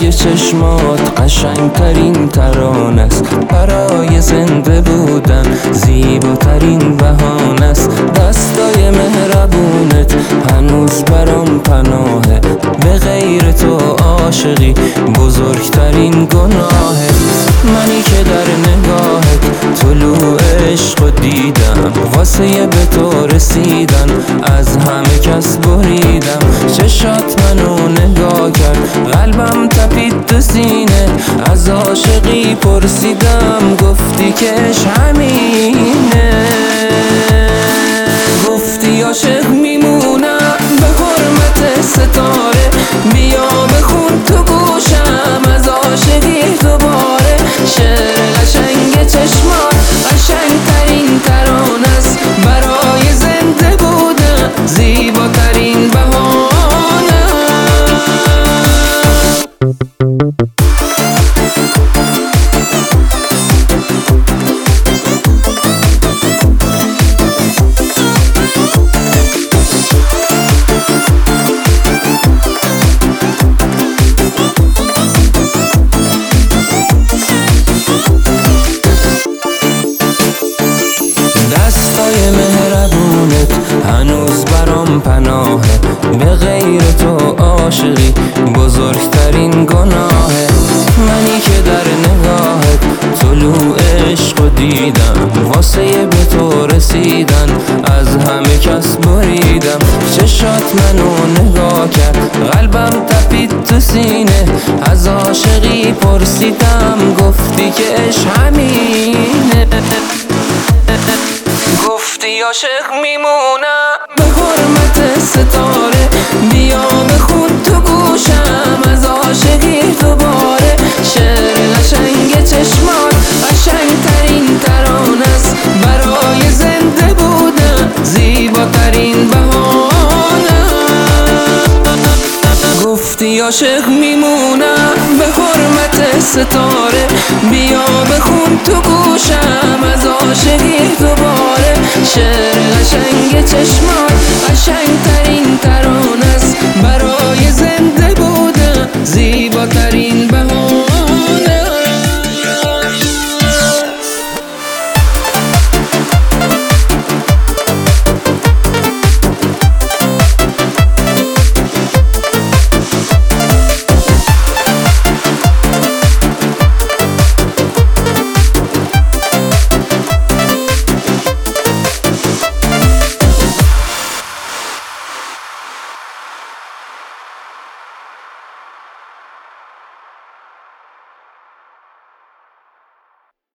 قشنگ چشمات قشنگترین ترانه است. برای زنده بودن زیباترین بهانه است. دستای مهربونت هنوز برام پناهه. به غیر تو عاشقی بزرگترین گناهه. منی که در نگاهت طلوع عشق دیدم، واسه به تو رسیدن از همه کس بریدم. چشات منو نگاه کرد، قلبم تپید تو سینه. از عاشقی پرسیدم، گفتی که عشق همینه. گفتی عاشق میمونم به حرمت ستاره. بیا بخون تو گوشم از عاشقی دوباره. شعر قشنگ چشمات قشنگترین ترانه است. برای زنده بودن زیباترین بهانه. دستای مهربونت هنوز برام پناهه. به غیر تو عاشقی بزرگترین گناهه. منی که در نگاهت طلوع عشق دیدم، واسه به تو رسیدن از همه کس بریدم. چشات منو نگاه کرد، قلبم تپید تو سینه. از عاشقی پرسیدم، گفتی که عشق همینه. گفتی عاشق میمونم به حرمت ستاره. بیا بخون تو گوشم از عاشقی دوباره. شعر قشنگ چشمات قشنگترین ترانه است. برای زنده بودن زیباترین بهانه. گفتی عاشق میمونم به حرمت ستاره. بیا بخون تو